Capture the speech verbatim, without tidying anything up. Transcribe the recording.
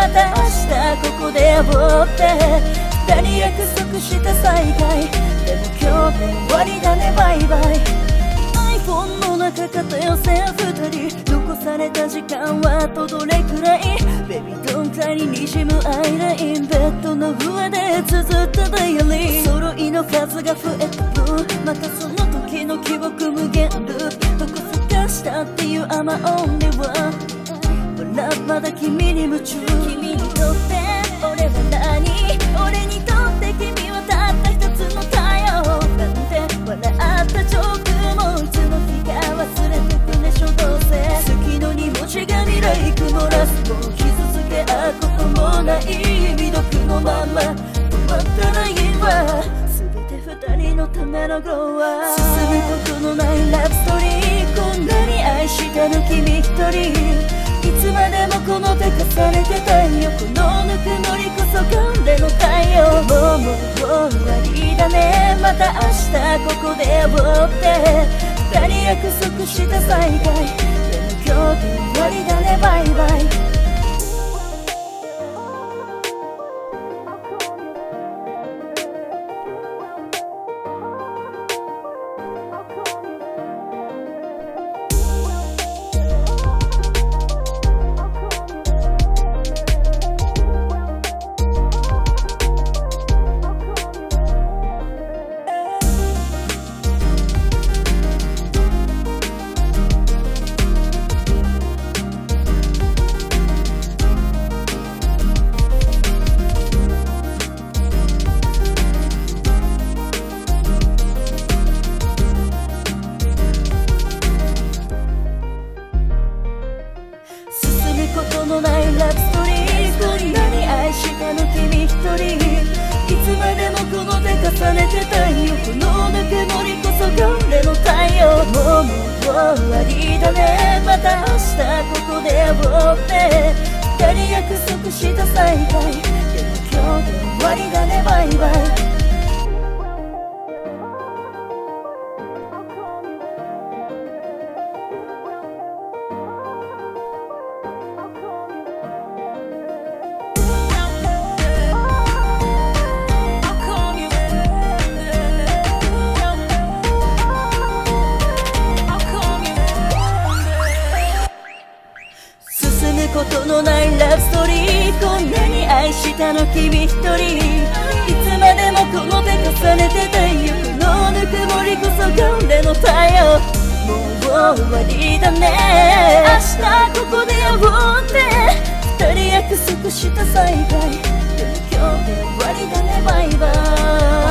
また明日ここで会おうって二人約束した再会。でも今日で終わりだねバイバイ。 iPhone の中片寄せ二人残された時間はとどれくらい Baby don't cry ににじむアイラインベッドの上で綴ったダイアリー。揃いの数が増えた分またその時の記憶無限ループ。どこ探したっていう I'm only one。 ほらまだ君に夢中。君にとって俺は何？俺にとって君はたった一つの太陽なんて笑ったジョークもいつの日か忘れてくでしょどうせ。好きのに文字が未来曇らす。もう傷つけ合うこともない未読のまま止まったらいいわ。全て二人のためのグローは進むことのないラブストーリー。こんなに愛したの君一人。いつまでもこの手重ねてたいよ。このぬくもりこそが俺の太陽。もうもう終わりだねまた明日ここで会おうって二人約束した再会。でも今日で終わりだねバイバイ。ことのないラブストーリー。こんなに愛したの君一人。いつまでもこの手重ねてたいよ。このぬくもりこそが俺の太陽。もうもう終わりだねまた明日ここで会おうって二人約束した再会。でも今日で終わりだねバイバイ。ことのないラブストーリー。こんなに愛したの君一人。いつまでもこの手重ねてたいよ。このぬくもりこそが俺の太陽。もう終わりだね明日ここで会おうって二人約束した再会。でも今日で終わりだねバイバイ。